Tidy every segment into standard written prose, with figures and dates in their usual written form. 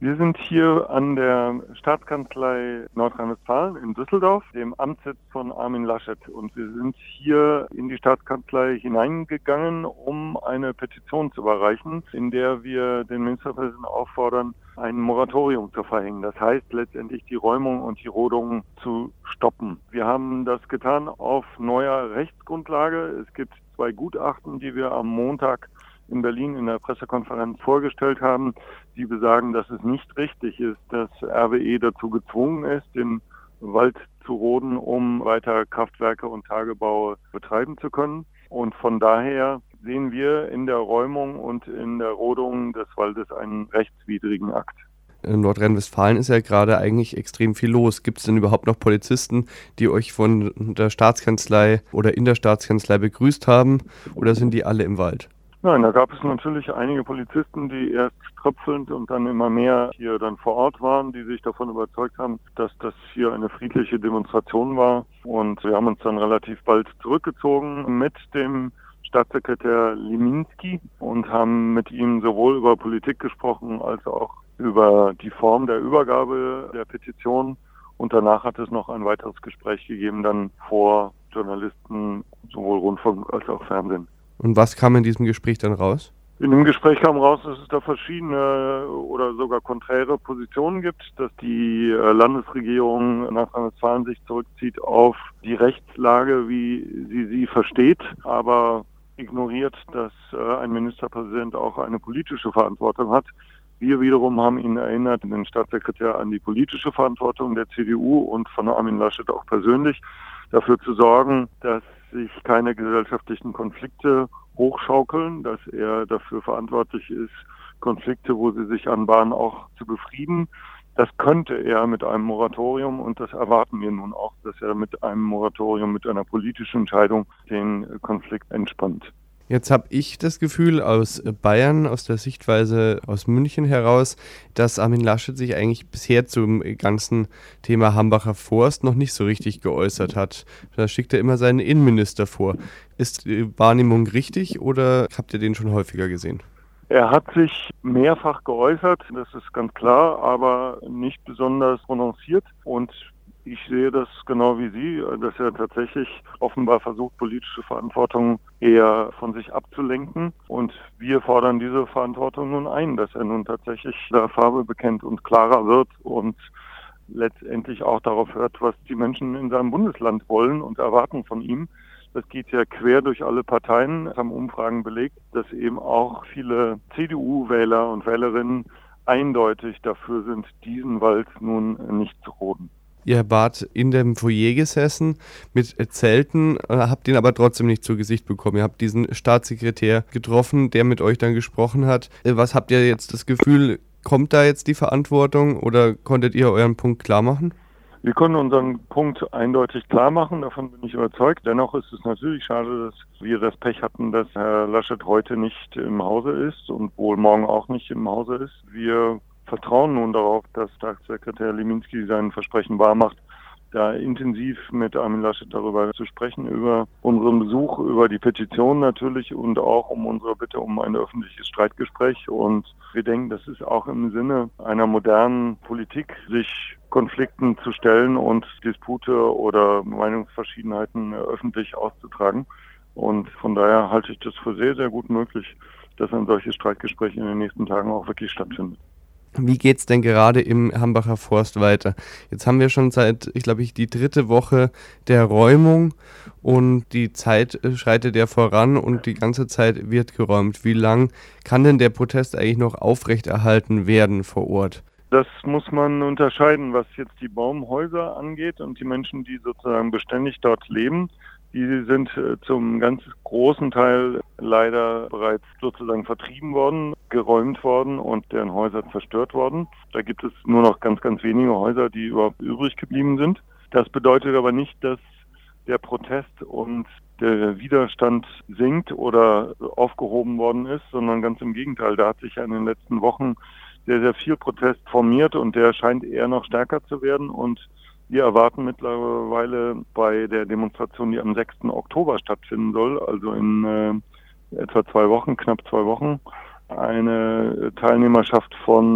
Wir sind hier an der Staatskanzlei Nordrhein-Westfalen in Düsseldorf, dem Amtssitz von Armin Laschet. Und wir sind hier in die Staatskanzlei hineingegangen, um eine Petition zu überreichen, in der wir den Ministerpräsidenten auffordern, ein Moratorium zu verhängen. Das heißt letztendlich die Räumung und die Rodung zu stoppen. Wir haben das getan auf neuer Rechtsgrundlage. Es gibt 2 Gutachten, die wir am Montag in Berlin in der Pressekonferenz vorgestellt haben, die besagen, dass es nicht richtig ist, dass RWE dazu gezwungen ist, den Wald zu roden, um weiter Kraftwerke und Tagebaue betreiben zu können. Und von daher sehen wir in der Räumung und in der Rodung des Waldes einen rechtswidrigen Akt. In Nordrhein-Westfalen ist ja gerade eigentlich extrem viel los. Gibt es denn überhaupt noch Polizisten, die euch von der Staatskanzlei oder in der Staatskanzlei begrüßt haben, oder sind die alle im Wald? Nein, da gab es natürlich einige Polizisten, die erst tröpfelnd und dann immer mehr hier dann vor Ort waren, die sich davon überzeugt haben, dass das hier eine friedliche Demonstration war. Und wir haben uns dann relativ bald zurückgezogen mit dem Staatssekretär Liminski und haben mit ihm sowohl über Politik gesprochen als auch über die Form der Übergabe der Petition. Und danach hat es noch ein weiteres Gespräch gegeben, dann vor Journalisten, sowohl Rundfunk als auch Fernsehen. Und was kam in diesem Gespräch dann raus? In dem Gespräch kam raus, dass es da verschiedene oder sogar konträre Positionen gibt, dass die Landesregierung Nordrhein-Westfalen sich zurückzieht auf die Rechtslage, wie sie versteht, aber ignoriert, dass ein Ministerpräsident auch eine politische Verantwortung hat. Wir wiederum haben ihn erinnert, den Staatssekretär, an die politische Verantwortung der CDU und von Armin Laschet auch persönlich, dafür zu sorgen, dass sich keine gesellschaftlichen Konflikte hochschaukeln, dass er dafür verantwortlich ist, Konflikte, wo sie sich anbahnen, auch zu befrieden. Das könnte er mit einem Moratorium, und das erwarten wir nun auch, dass er mit einem Moratorium, mit einer politischen Entscheidung den Konflikt entspannt. Jetzt habe ich das Gefühl aus Bayern, aus der Sichtweise aus München heraus, dass Armin Laschet sich eigentlich bisher zum ganzen Thema Hambacher Forst noch nicht so richtig geäußert hat. Da schickt er immer seinen Innenminister vor. Ist die Wahrnehmung richtig oder habt ihr den schon häufiger gesehen? Er hat sich mehrfach geäußert, das ist ganz klar, aber nicht besonders prononciert. Und ich sehe das genau wie Sie, dass er tatsächlich offenbar versucht, politische Verantwortung eher von sich abzulenken. Und wir fordern diese Verantwortung nun ein, dass er nun tatsächlich der Farbe bekennt und klarer wird und letztendlich auch darauf hört, was die Menschen in seinem Bundesland wollen und erwarten von ihm. Das geht ja quer durch alle Parteien. Es haben Umfragen belegt, dass eben auch viele CDU-Wähler und Wählerinnen eindeutig dafür sind, diesen Wald nun nicht zu roden. Ihr wart in dem Foyer gesessen mit Zelten, habt ihn aber trotzdem nicht zu Gesicht bekommen. Ihr habt diesen Staatssekretär getroffen, der mit euch dann gesprochen hat. Was habt ihr jetzt das Gefühl, kommt da jetzt die Verantwortung oder konntet ihr euren Punkt klar machen? Wir konnten unseren Punkt eindeutig klar machen, davon bin ich überzeugt. Dennoch ist es natürlich schade, dass wir das Pech hatten, dass Herr Laschet heute nicht im Hause ist und wohl morgen auch nicht im Hause ist. Wir vertrauen nun darauf, dass Staatssekretär Liminski sein Versprechen wahrmacht, da intensiv mit Armin Laschet darüber zu sprechen, über unseren Besuch, über die Petition natürlich und auch um unsere Bitte um ein öffentliches Streitgespräch. Und wir denken, das ist auch im Sinne einer modernen Politik, sich Konflikten zu stellen und Dispute oder Meinungsverschiedenheiten öffentlich auszutragen. Und von daher halte ich das für sehr, sehr gut möglich, dass ein solches Streitgespräch in den nächsten Tagen auch wirklich stattfindet. Wie geht's denn gerade im Hambacher Forst weiter? Jetzt haben wir schon seit, die 3. Woche der Räumung und die Zeit schreitet ja voran und die ganze Zeit wird geräumt. Wie lang kann denn der Protest eigentlich noch aufrechterhalten werden vor Ort? Das muss man unterscheiden, was jetzt die Baumhäuser angeht und die Menschen, die sozusagen beständig dort leben. Die sind zum ganz großen Teil leider bereits sozusagen vertrieben worden, geräumt worden und deren Häuser zerstört worden. Da gibt es nur noch ganz, ganz wenige Häuser, die überhaupt übrig geblieben sind. Das bedeutet aber nicht, dass der Protest und der Widerstand sinkt oder aufgehoben worden ist, sondern ganz im Gegenteil. Da hat sich ja in den letzten Wochen sehr, sehr viel Protest formiert und der scheint eher noch stärker zu werden. Und wir erwarten mittlerweile bei der Demonstration, die am 6. Oktober stattfinden soll, also in etwa 2 Wochen, knapp 2 Wochen, eine Teilnehmerschaft von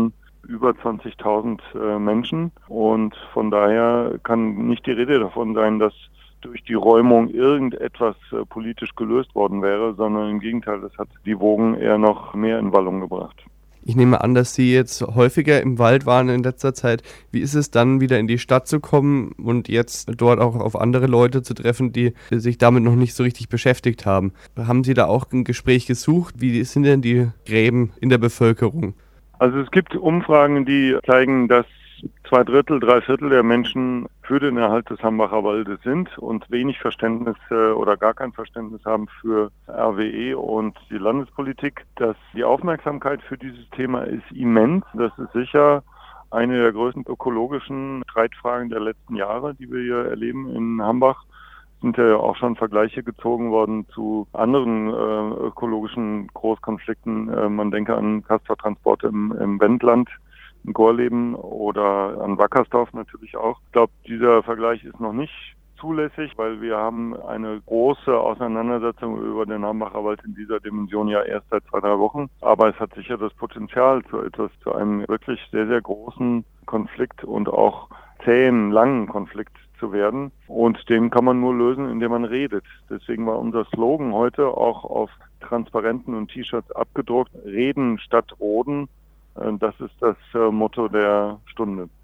über 20.000 Menschen. Und von daher kann nicht die Rede davon sein, dass durch die Räumung irgendetwas politisch gelöst worden wäre, sondern im Gegenteil, das hat die Wogen eher noch mehr in Wallung gebracht. Ich nehme an, dass Sie jetzt häufiger im Wald waren in letzter Zeit. Wie ist es dann, wieder in die Stadt zu kommen und jetzt dort auch auf andere Leute zu treffen, die sich damit noch nicht so richtig beschäftigt haben? Haben Sie da auch ein Gespräch gesucht? Wie sind denn die Gräben in der Bevölkerung? Also es gibt Umfragen, die zeigen, dass 2/3, 3/4 der Menschen für den Erhalt des Hambacher Waldes sind und wenig Verständnis oder gar kein Verständnis haben für RWE und die Landespolitik. Die Aufmerksamkeit für dieses Thema ist immens. Das ist sicher eine der größten ökologischen Streitfragen der letzten Jahre, die wir hier erleben in Hambach. Sind ja auch schon Vergleiche gezogen worden zu anderen ökologischen Großkonflikten. Man denke an Castortransport im Wendland, in Gorleben oder an Wackersdorf natürlich auch. Ich glaube, dieser Vergleich ist noch nicht zulässig, weil wir haben eine große Auseinandersetzung über den Hambacher Wald in dieser Dimension ja erst seit 2-3 Wochen. Aber es hat sicher das Potenzial zu einem wirklich sehr, sehr großen Konflikt und auch zähen, langen Konflikt zu werden. Und den kann man nur lösen, indem man redet. Deswegen war unser Slogan heute auch auf Transparenten und T-Shirts abgedruckt: Reden statt Roden. Das ist das Motto der Stunde.